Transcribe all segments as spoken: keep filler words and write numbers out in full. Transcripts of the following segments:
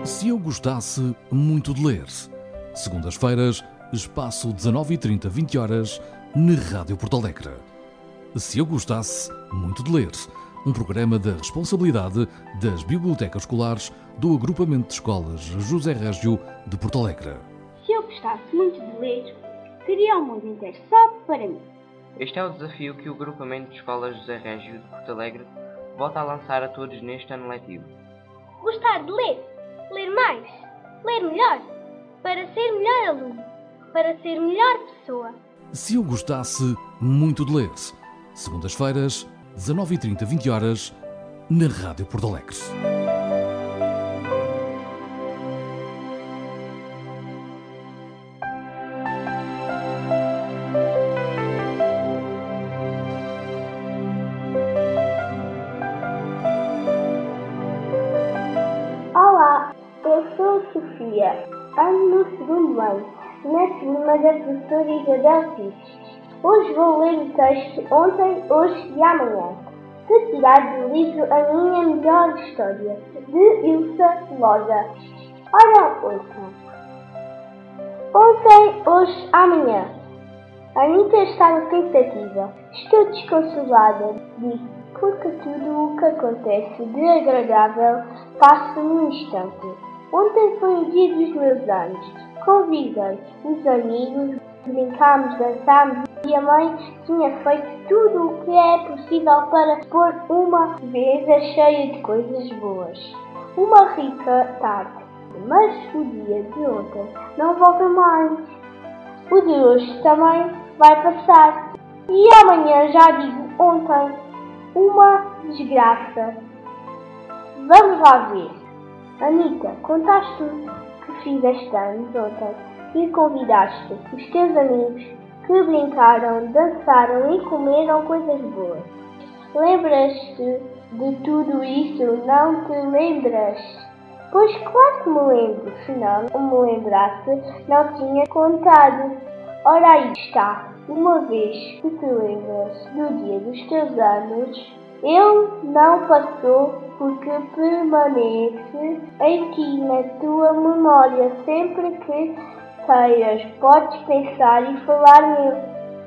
Se eu gostasse muito de ler. Segundas-feiras, espaço dezanove e trinta, vinte horas, na Rádio Porto Alegre. Se eu gostasse muito de ler. Um programa da responsabilidade das bibliotecas escolares do Agrupamento de Escolas José Régio de Porto Alegre. Se eu gostasse muito de ler, teria o mundo inteiro só para mim. Este é o desafio que o Agrupamento de Escolas José Régio de Porto Alegre volta a lançar a todos neste ano letivo. Gostar de ler, ler mais, ler melhor, para ser melhor aluno, para ser melhor pessoa. Se eu gostasse muito de ler. Segundas-feiras, dezanove e trinta, vinte horas, na Rádio Porto Alegre. Olá, eu sou a Sofia, ando no segundo ano, na turma da professora Isabel Pires. Hoje vou ler o texto Ontem, Hoje e Amanhã, retirado do livro A Minha Melhor História, de Ilsa Loza. Ora, ouçam. Ontem, hoje, amanhã. A Anitta estava pensativa. Estou desconsolada, disse, porque tudo o que acontece de agradável passa num instante. Ontem foi o dia dos meus anos. Convidei os amigos, brincámos, dançámos e a mãe tinha feito tudo o que é possível para pôr uma mesa cheia de coisas boas. Uma rica tarde. Mas o dia de ontem não volta mais. O de hoje também vai passar. E amanhã já digo ontem. Uma desgraça. Vamos lá ver. Anitta, contaste o que fizeste anos ontem e convidaste os teus amigos que brincaram, dançaram e comeram coisas boas. Lembras-te de tudo isso? Não te lembras? Pois claro que me lembro, se não me lembrasse, não tinha contado. Ora aí está, uma vez que te lembras do dia dos teus anos, ele não passou porque permanece aqui na tua memória. Sempre que queiras, podes pensar e falar nele.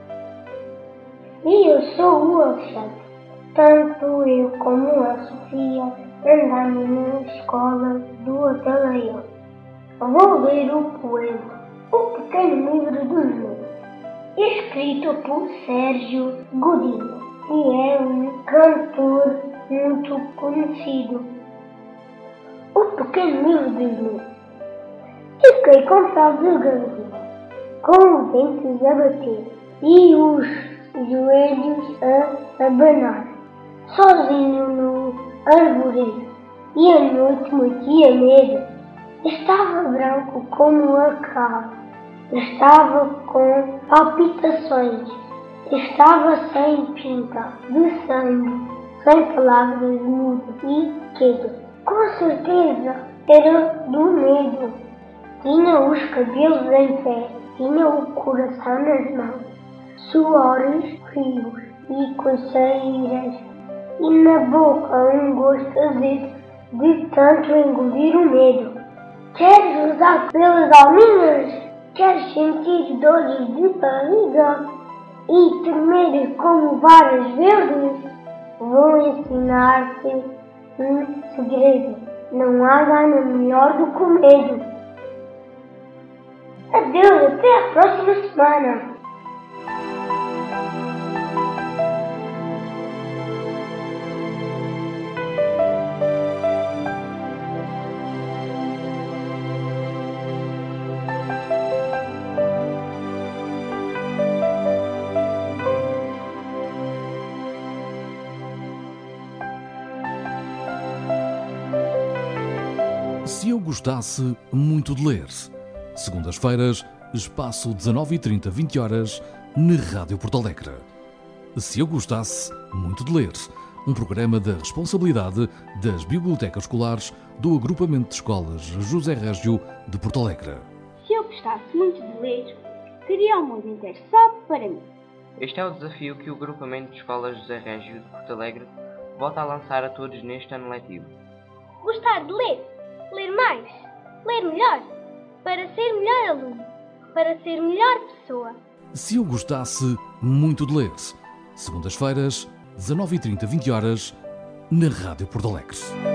E eu sou o Alexandre. Tanto eu como a Sofia andamos na escola do Atalaio. Vou ler o poema O Pequeno Livro do Nuno, escrito por Sérgio Godinho, que é um cantor muito conhecido. O Pequeno Livro do Nuno. Fiquei com saldo de garganta, com os dentes a bater e os joelhos a abanar, sozinho no arvoredo, e a noite metia medo. Estava branco como a cal, estava com palpitações, estava sem pinta de sangue, sem palavras mudas e quedo. Com certeza era do medo. Tinha os cabelos em pé, tinha o coração nas mãos, suores frios e coceiras, e na boca um gosto azedo de tanto engolir o medo. Queres usar pelas alminhas? Queres sentir dores de barriga e tremer como varas verdes? Vou ensinar-te um segredo. Não há gana melhor do que o medo. Adeus, até a próxima semana. Se eu gostasse muito de ler. Segundas-feiras, espaço dezanove e trinta, vinte horas, na Rádio Porto Alegre. Se eu gostasse muito de ler. Um programa da responsabilidade das bibliotecas escolares do Agrupamento de Escolas José Régio de Porto Alegre. Se eu gostasse muito de ler, teria o mundo inteiro só para mim. Este é o desafio que o Agrupamento de Escolas José Régio de Porto Alegre volta a lançar a todos neste ano letivo. Gostar de ler, ler mais, ler melhor, para ser melhor aluno, para ser melhor pessoa. Se eu gostasse muito de ler. Segundas-feiras, dezanove e trinta, vinte horas, na Rádio Porto Alegre.